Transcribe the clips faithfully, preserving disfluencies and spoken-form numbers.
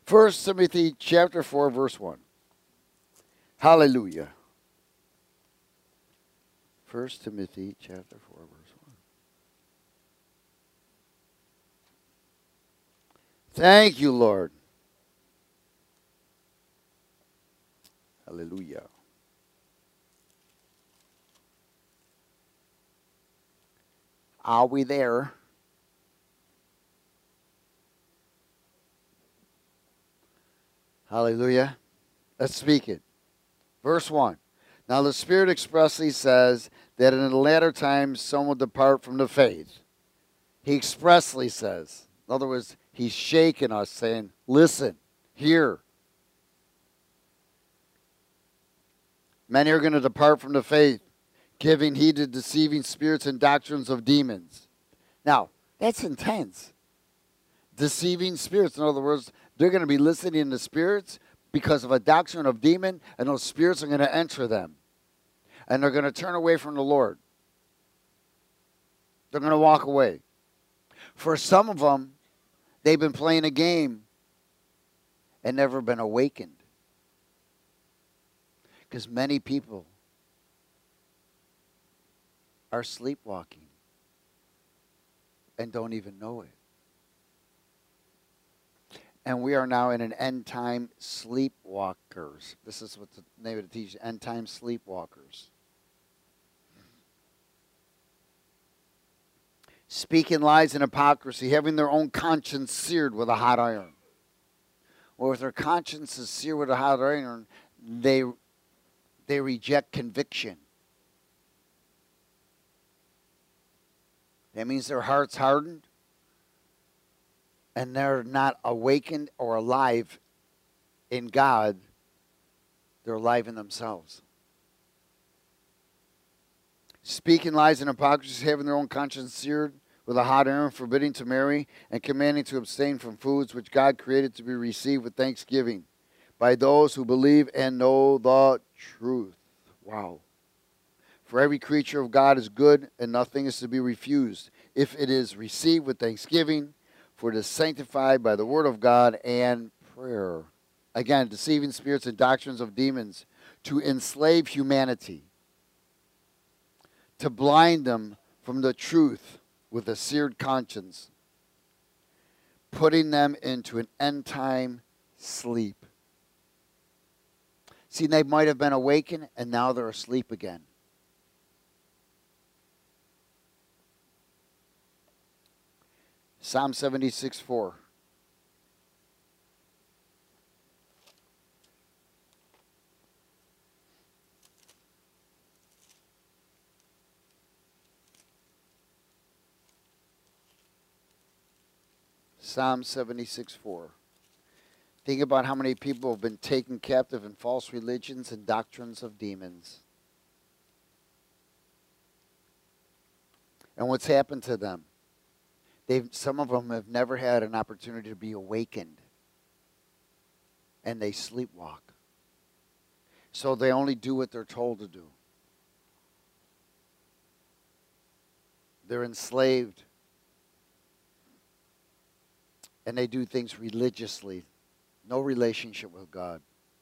First Timothy chapter four, verse one. Hallelujah. First Timothy chapter four, verse one. Thank you, Lord. Hallelujah. Are we there? Hallelujah. Let's speak it. Verse one. Now the Spirit expressly says that in the latter times some will depart from the faith. He expressly says. In other words, he's shaking us, saying, listen, hear. Many are going to depart from the faith, giving heed to deceiving spirits and doctrines of demons. Now, that's intense. Deceiving spirits. In other words, they're going to be listening to spirits because of a doctrine of demon, and those spirits are going to enter them. And they're going to turn away from the Lord. They're going to walk away. For some of them, they've been playing a game and never been awakened. Because many people are sleepwalking and don't even know it. And we are now in an end time sleepwalkers. This is what the name of the teaching, end time sleepwalkers. Speaking lies and hypocrisy, having their own conscience seared with a hot iron. Or if their conscience is seared with a hot iron, they, they reject conviction. That means their heart's hardened and they're not awakened or alive in God. They're alive in themselves. Speaking lies and hypocrisy, having their own conscience seared with a hot iron, forbidding to marry, and commanding to abstain from foods which God created to be received with thanksgiving by those who believe and know the truth. Wow. For every creature of God is good, and nothing is to be refused, if it is received with thanksgiving, for it is sanctified by the word of God and prayer. Again, deceiving spirits and doctrines of demons to enslave humanity, to blind them from the truth with a seared conscience, putting them into an end-time sleep. See, they might have been awakened, and now they're asleep again. Psalm seventy-six, four. Psalm seventy-six, four. Think about how many people have been taken captive in false religions and doctrines of demons. And what's happened to them? They've, some of them have never had an opportunity to be awakened. And they sleepwalk. So they only do what they're told to do. They're enslaved. And they do things religiously. No relationship with God.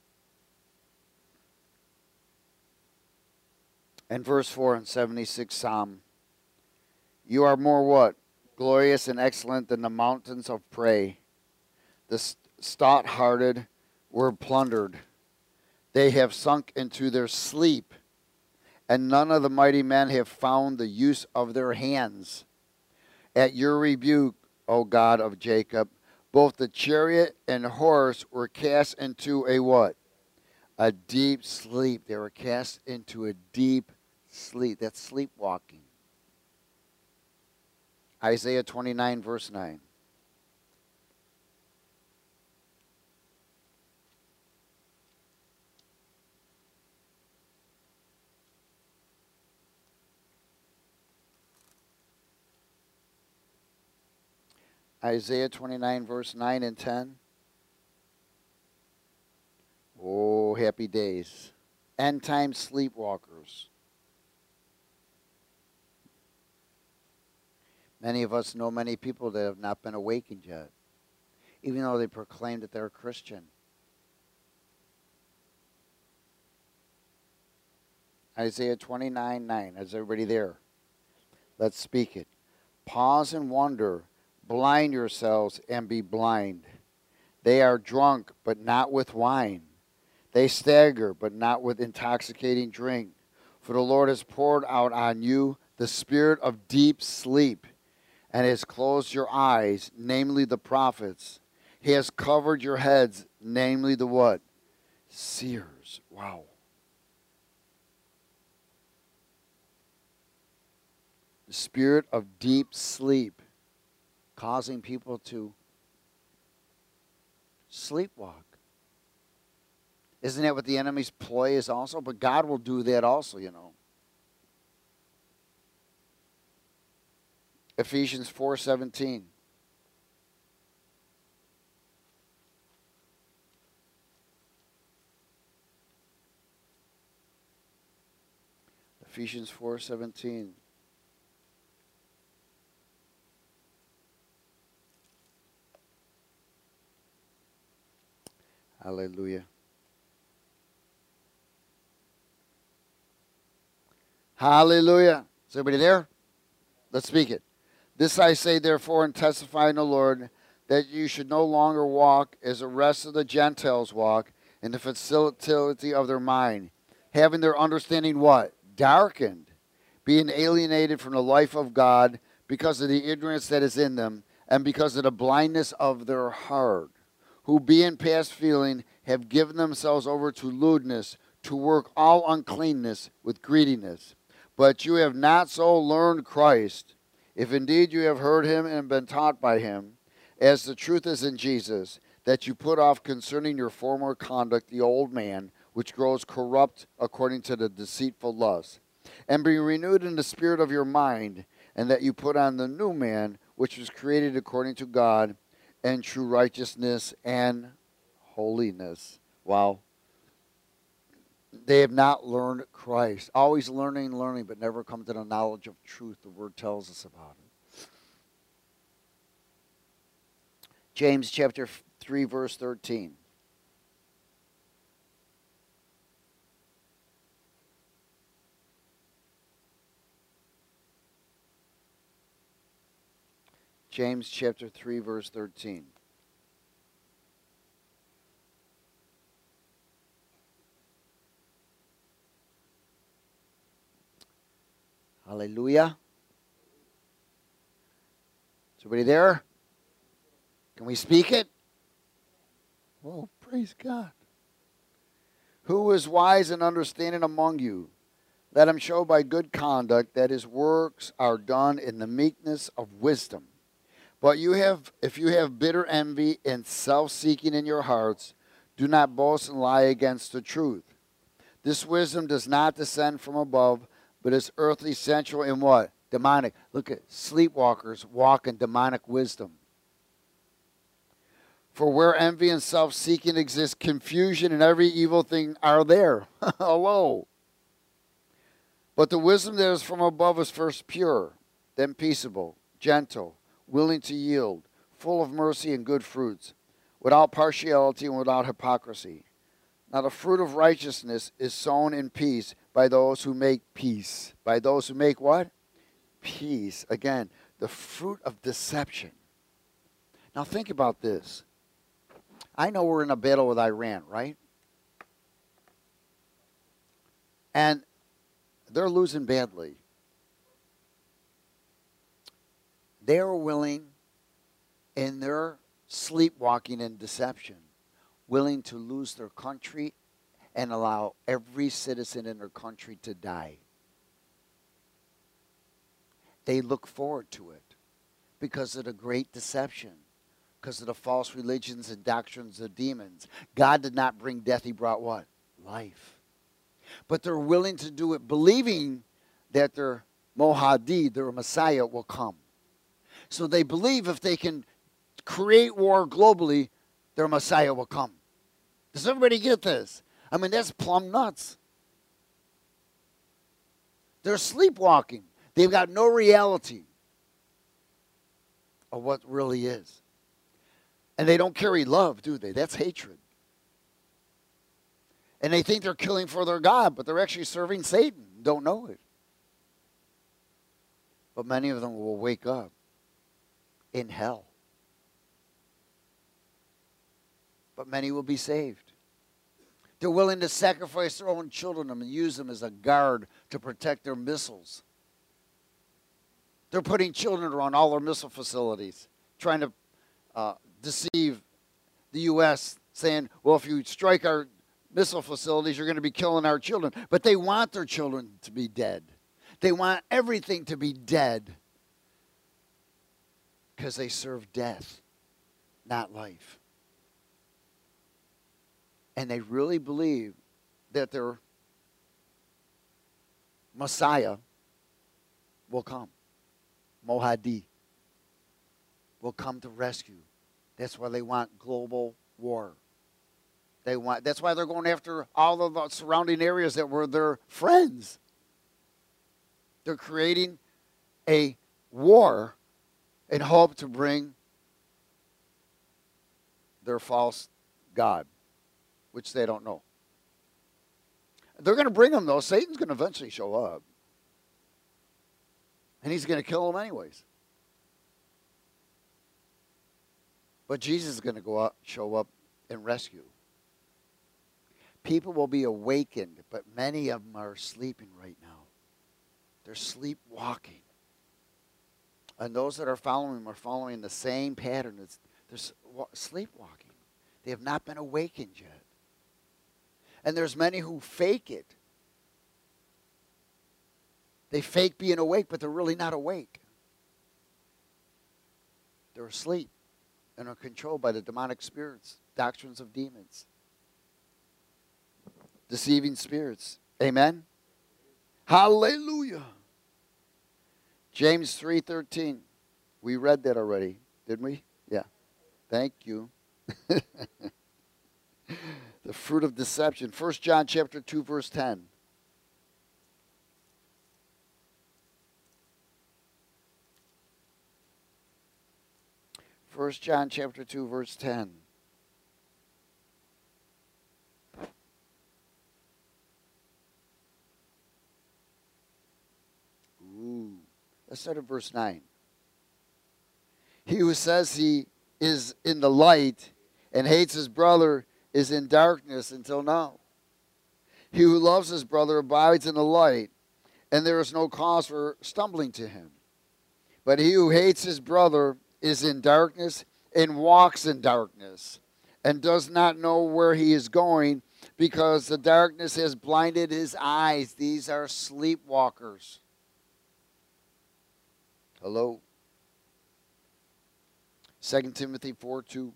And verse four in seventy-six Psalm. You are more what? Glorious and excellent than the mountains of prey. The stout-hearted were plundered. They have sunk into their sleep, and none of the mighty men have found the use of their hands. At your rebuke, O God of Jacob, both the chariot and horse were cast into a what? A deep sleep. They were cast into a deep sleep. That's sleepwalking. Isaiah twenty-nine, verse nine. Isaiah twenty-nine, verse nine and ten. Oh, happy days. End time sleepwalkers. Many of us know many people that have not been awakened yet. even though they proclaim that they're a Christian. Isaiah twenty-nine nine. Is everybody there? Let's speak it. Pause and wonder. Blind yourselves and be blind. They are drunk, but not with wine. They stagger, but not with intoxicating drink. For the Lord has poured out on you the spirit of deep sleep, and has closed your eyes, namely the prophets. He has covered your heads, namely the what? Seers. Wow. The spirit of deep sleep, causing people to sleepwalk. Isn't that what the enemy's ploy is also? But God will do that also, you know. Ephesians four seventeen. Ephesians four seventeen. Hallelujah. Hallelujah. Is everybody there? Let's speak it. This I say, therefore, and testify in the Lord, that you should no longer walk as the rest of the Gentiles walk, in the facility of their mind, having their understanding what? Darkened, being alienated from the life of God because of the ignorance that is in them, and because of the blindness of their heart, who being past feeling have given themselves over to lewdness, to work all uncleanness with greediness. But you have not so learned Christ, if indeed you have heard him and been taught by him, as the truth is in Jesus, that you put off concerning your former conduct the old man, which grows corrupt according to the deceitful lust, and be renewed in the spirit of your mind, and that you put on the new man, which was created according to God, in true righteousness and holiness. Wow. They have not learned Christ. Always learning, learning, but never come to the knowledge of truth. The Word tells us about it. James chapter three, verse thirteen. James chapter three, verse thirteen. Hallelujah. Is everybody there? Can we speak it? Oh, praise God. Who is wise and understanding among you? Let him show by good conduct that his works are done in the meekness of wisdom. But you have, if you have bitter envy and self-seeking in your hearts, do not boast and lie against the truth. This wisdom does not descend from above, but is earthly, sensual, and what? Demonic. Look at sleepwalkers walk in demonic wisdom. For where envy and self-seeking exist, confusion and every evil thing are there. Hello. But the wisdom that is from above is first pure, then peaceable, gentle, willing to yield, full of mercy and good fruits, without partiality and without hypocrisy. Now the fruit of righteousness is sown in peace by those who make peace. By those who make what? Peace. Again, the fruit of deception. Now think about this. I know we're in a battle with Iran, right? And they're losing badly. They are willing, in their sleepwalking and deception, willing to lose their country and allow every citizen in their country to die. They look forward to it because of the great deception, because of the false religions and doctrines of demons. God did not bring death. He brought what? Life. But they're willing to do it believing that their Mohadi, their Messiah, will come. So they believe if they can create war globally, their Messiah will come. Does everybody get this? I mean, that's plumb nuts. They're sleepwalking. They've got no reality of what really is. And they don't carry love, do they? That's hatred. And they think they're killing for their God, but they're actually serving Satan. Don't know it. But many of them will wake up in hell. But many will be saved. They're willing to sacrifice their own children and use them as a guard to protect their missiles. They're putting children around all their missile facilities, trying to uh, deceive the U S, saying, well, if you strike our missile facilities, you're going to be killing our children. But they want their children to be dead. They want everything to be dead because they serve death, not life. And they really believe that their Messiah will come. Mohadi will come to rescue. That's why they want global war. They want. That's why they're going after all of the surrounding areas that were their friends. They're creating a war in hope to bring their false god, which they don't know. They're going to bring them, though. Satan's going to eventually show up. And he's going to kill them anyways. But Jesus is going to go up, show up and rescue. People will be awakened, but many of them are sleeping right now. They're sleepwalking. And those that are following them are following the same pattern. It's, they're sleepwalking. They have not been awakened yet. And there's many who fake it. They fake being awake, but they're really not awake. They're asleep and are controlled by the demonic spirits, doctrines of demons, deceiving spirits. Amen? Hallelujah. James three thirteen. We read that already, didn't we? Yeah. Thank you. The fruit of deception. First John chapter two, verse ten. First John chapter two, verse ten. Ooh. Let's start at verse nine. He who says he is in the light and hates his brother is in darkness until now. He who loves his brother abides in the light, and there is no cause for stumbling to him. But he who hates his brother is in darkness and walks in darkness and does not know where he is going because the darkness has blinded his eyes. These are sleepwalkers. Hello? Second Timothy four two.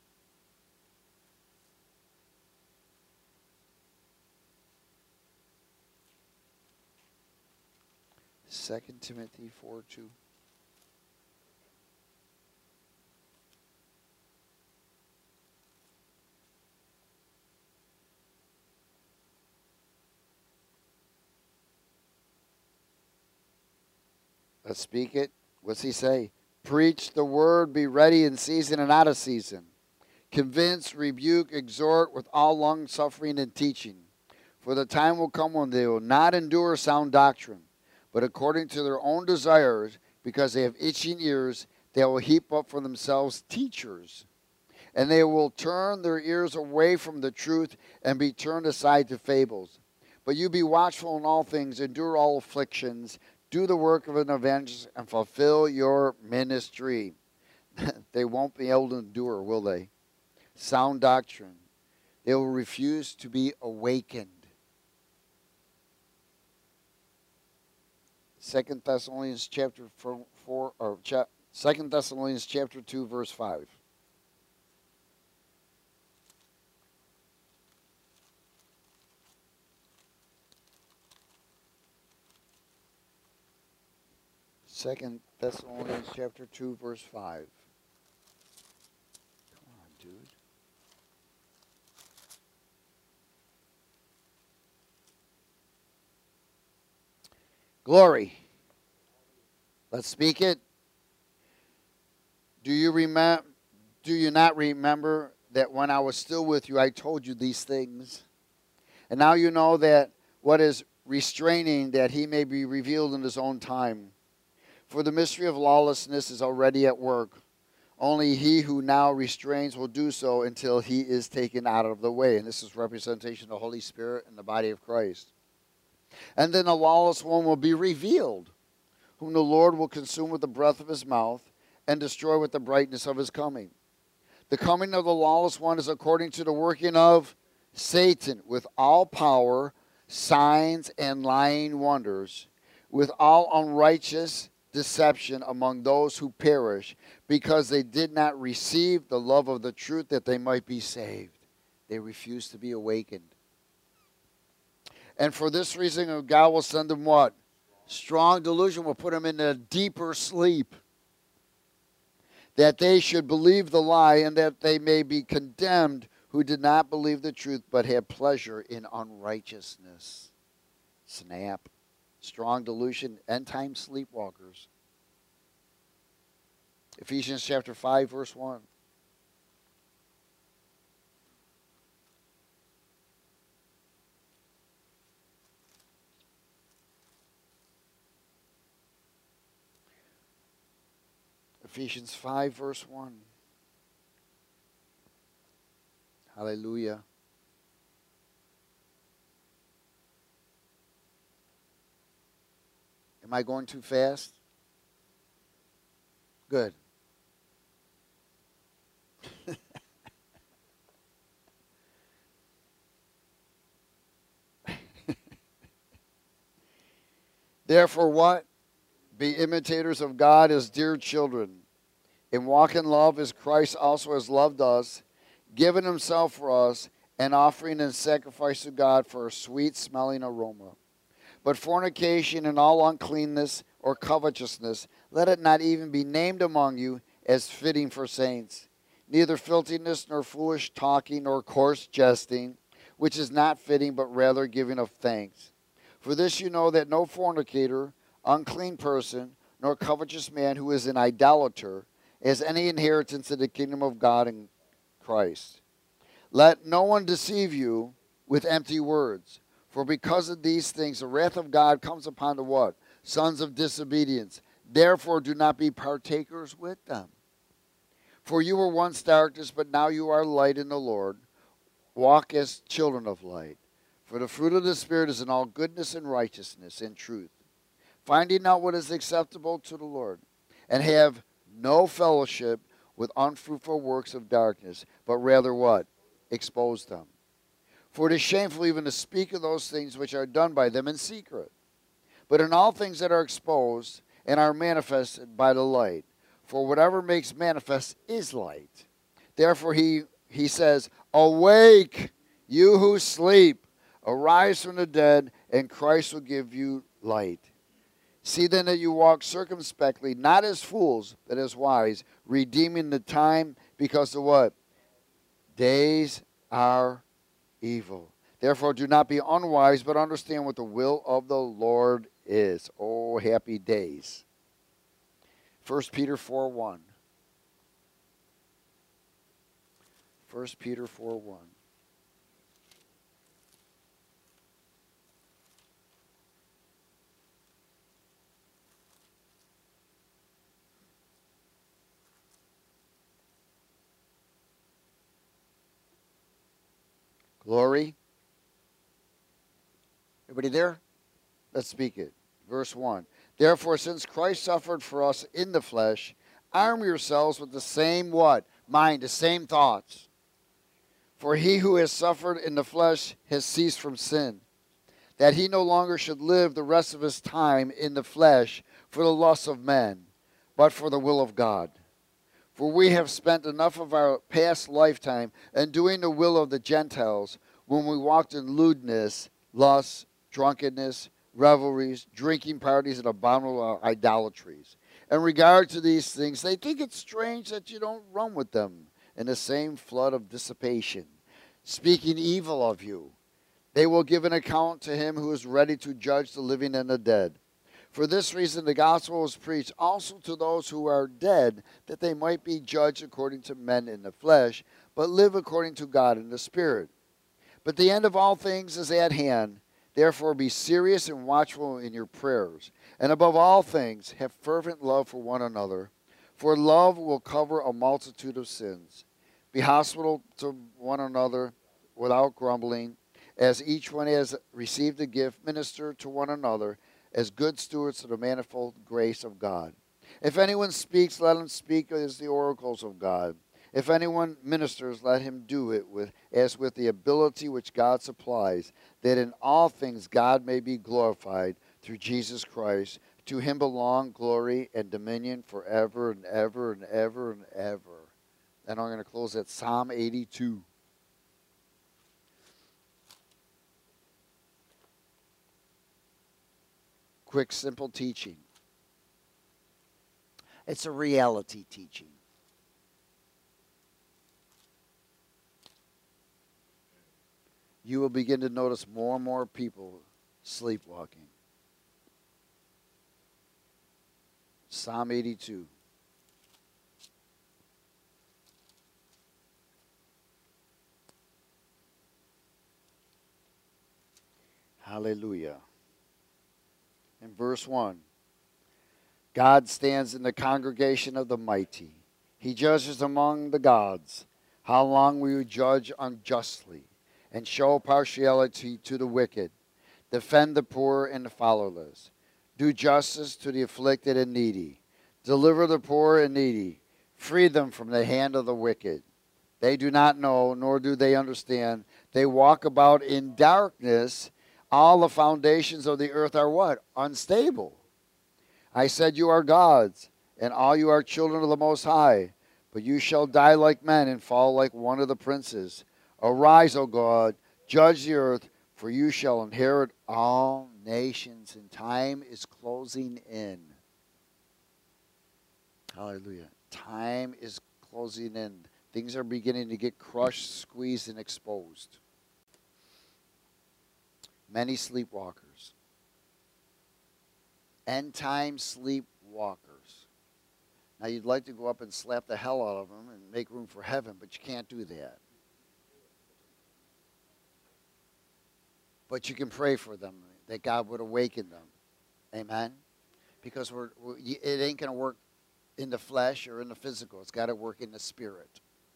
Second Timothy four two. Let's speak it. What's he say? Preach the word, be ready in season and out of season. Convince, rebuke, exhort with all long suffering and teaching. For the time will come when they will not endure sound doctrine, but according to their own desires, because they have itching ears, they will heap up for themselves teachers. And they will turn their ears away from the truth and be turned aside to fables. But you be watchful in all things, endure all afflictions, do the work of an evangelist, and fulfill your ministry. They won't be able to endure, will they? Sound doctrine. They will refuse to be awakened. Second Thessalonians chapter four, four or cha- Second Thessalonians chapter two, verse five. Second Thessalonians chapter two, verse five. Come on, dude. Glory. Let's speak it. Do you remember? Do you not remember that when I was still with you, I told you these things? And now you know that what is restraining, that he may be revealed in his own time. For the mystery of lawlessness is already at work. Only he who now restrains will do so until he is taken out of the way. And this is representation of the Holy Spirit and the body of Christ. And then the lawless one will be revealed, whom the Lord will consume with the breath of his mouth and destroy with the brightness of his coming. The coming of the lawless one is according to the working of Satan, with all power, signs, and lying wonders, with all unrighteous deception among those who perish, because they did not receive the love of the truth that they might be saved. They refused to be awakened. And for this reason, God will send them what? Strong delusion will put them in a deeper sleep, that they should believe the lie, and that they may be condemned who did not believe the truth, but had pleasure in unrighteousness. Snap. Strong delusion, end-time sleepwalkers. Ephesians chapter five, verse one. Ephesians five, verse one. Hallelujah. Am I going too fast? Good. Therefore what? Be imitators of God as dear children, and walk in love as Christ also has loved us, giving himself for us, an offering and sacrifice to God for a sweet-smelling aroma. But fornication and all uncleanness or covetousness, let it not even be named among you as fitting for saints. Neither filthiness, nor foolish talking, nor coarse jesting, which is not fitting, but rather giving of thanks. For this you know, that no fornicator, unclean person, nor covetous man who is an idolater has any inheritance in the kingdom of God in Christ. Let no one deceive you with empty words. For because of these things, the wrath of God comes upon the what? Sons of disobedience. Therefore do not be partakers with them. For you were once darkness, but now you are light in the Lord. Walk as children of light. For the fruit of the Spirit is in all goodness and righteousness and truth, finding out what is acceptable to the Lord, and have no fellowship with unfruitful works of darkness, but rather what? Expose them. For it is shameful even to speak of those things which are done by them in secret. But in all things that are exposed and are manifested by the light, for whatever makes manifest is light. Therefore he, he says, awake, you who sleep, arise from the dead, and Christ will give you light. See then that you walk circumspectly, not as fools, but as wise, redeeming the time, because the what? Days are evil. Therefore do not be unwise, but understand what the will of the Lord is. Oh, happy days. First Peter four one. First Peter four one. Glory. Everybody there? Let's speak it. Verse one. Therefore, since Christ suffered for us in the flesh, arm yourselves with the same what? Mind, the same thoughts. For he who has suffered in the flesh has ceased from sin, that he no longer should live the rest of his time in the flesh for the lusts of men, but for the will of God. For we have spent enough of our past lifetime in doing the will of the Gentiles, when we walked in lewdness, lust, drunkenness, revelries, drinking parties, and abominable idolatries. In regard to these things, they think it strange that you don't run with them in the same flood of dissipation, speaking evil of you. They will give an account to him who is ready to judge the living and the dead. For this reason the gospel was preached also to those who are dead, that they might be judged according to men in the flesh, but live according to God in the Spirit. But the end of all things is at hand. Therefore be serious and watchful in your prayers. And above all things, have fervent love for one another, for love will cover a multitude of sins. Be hospitable to one another without grumbling. As each one has received a gift, minister to one another as good stewards of the manifold grace of God. If anyone speaks, let him speak as the oracles of God. If anyone ministers, let him do it with as with the ability which God supplies, that in all things God may be glorified through Jesus Christ. To him belong glory and dominion forever and ever and ever and ever. And I'm going to close at Psalm eighty-two. Quick, simple teaching. It's a reality teaching. You will begin to notice more and more people sleepwalking. Psalm eighty-two. Hallelujah. In verse one, God stands in the congregation of the mighty. He judges among the gods. How long will you judge unjustly and show partiality to the wicked? Defend the poor and the fatherless. Do justice to the afflicted and needy. Deliver the poor and needy. Free them from the hand of the wicked. They do not know, nor do they understand. They walk about in darkness. All the foundations of the earth are what? Unstable. I said you are gods, and all you are children of the Most High. But you shall die like men and fall like one of the princes. Arise, O God, judge the earth, for you shall inherit all nations, and time is closing in. Hallelujah. Time is closing in. Things are beginning to get crushed, squeezed, and exposed. Many sleepwalkers. End time sleepwalkers. Now you'd like to go up and slap the hell out of them and make room for heaven, but you can't do that. But you can pray for them, that God would awaken them. Amen? Because we're, we're, it ain't going to work in the flesh or in the physical. It's got to work in the spirit.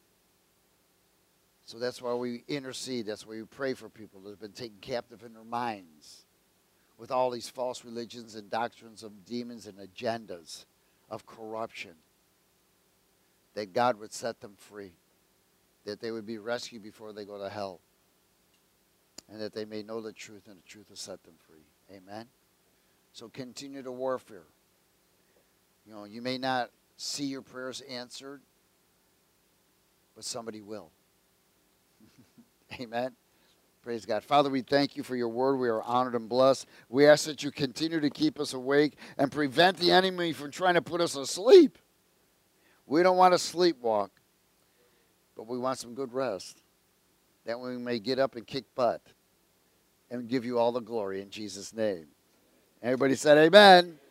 So that's why we intercede. That's why we pray for people that have been taken captive in their minds with all these false religions and doctrines of demons and agendas of corruption. That God would set them free. That they would be rescued before they go to hell. And that they may know the truth, and the truth will set them free. Amen? So continue the warfare. You know, you may not see your prayers answered, but somebody will. Amen. Praise God. Father, we thank you for your word. We are honored and blessed. We ask that you continue to keep us awake and prevent the enemy from trying to put us asleep. We don't want to sleepwalk, but we want some good rest. That we may get up and kick butt and give you all the glory in Jesus' name. Everybody said amen.